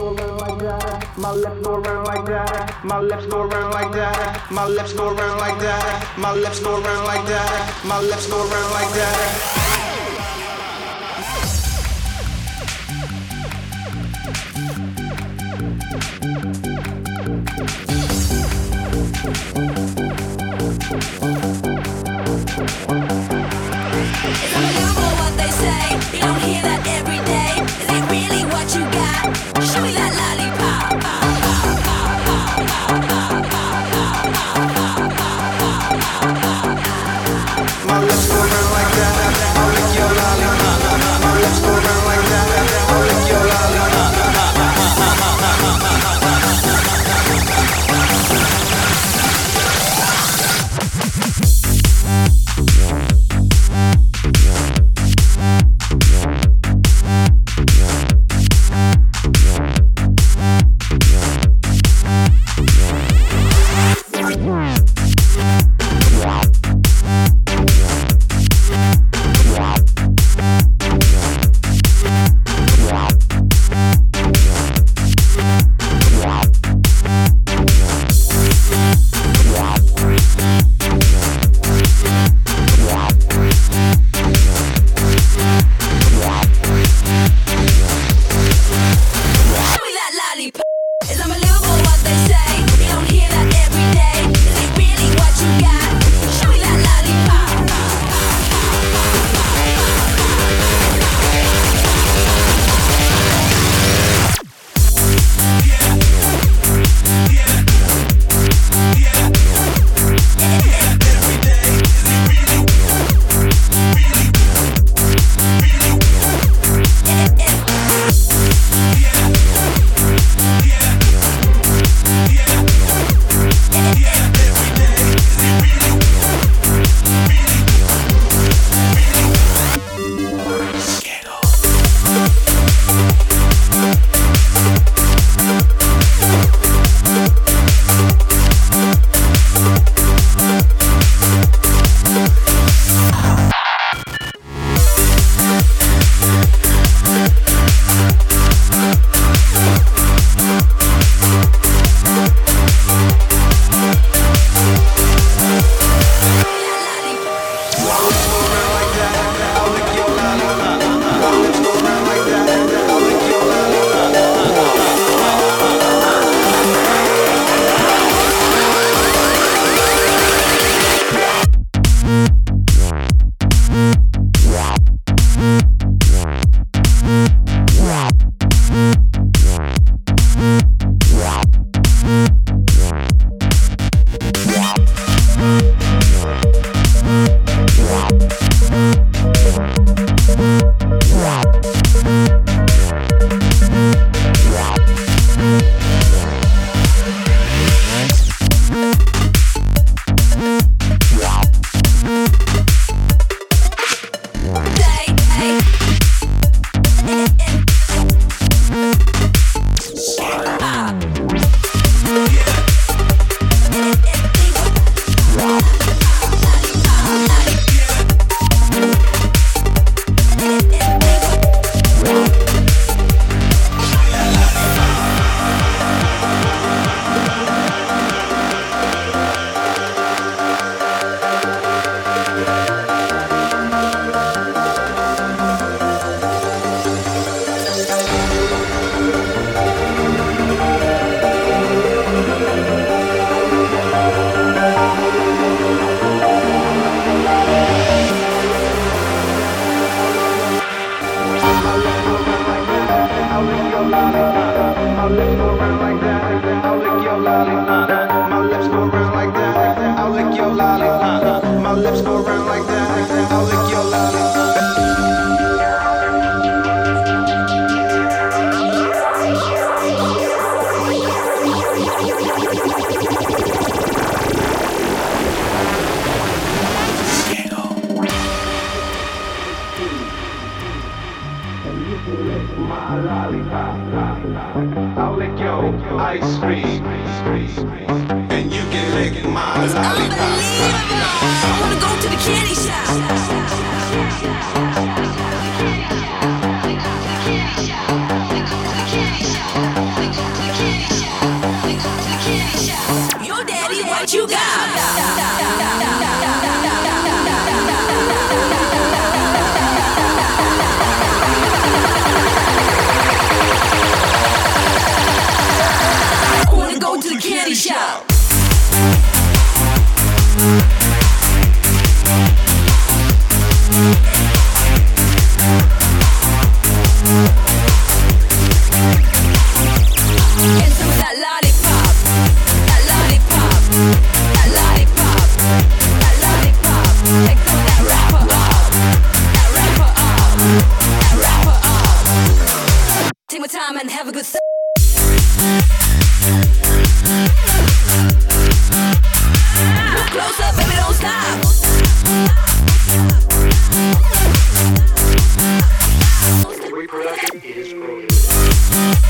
My lips go around like that. My lips go around like that. My lips go around like that. My lips go around like that. My lips go around like that. It's unbelievable what they say. You don't hear that every day. Is it really what you got? Show me that lollipop. My lips go around like that. I'll lick your lollipop. My lips go around like that. I'll lick your lollipop. I'll lick your ice cream, and you can lick my lollipop. I wanna go to the candy shop. more time and have a good time. Look closer, baby, don't stop. Reproduction is progress.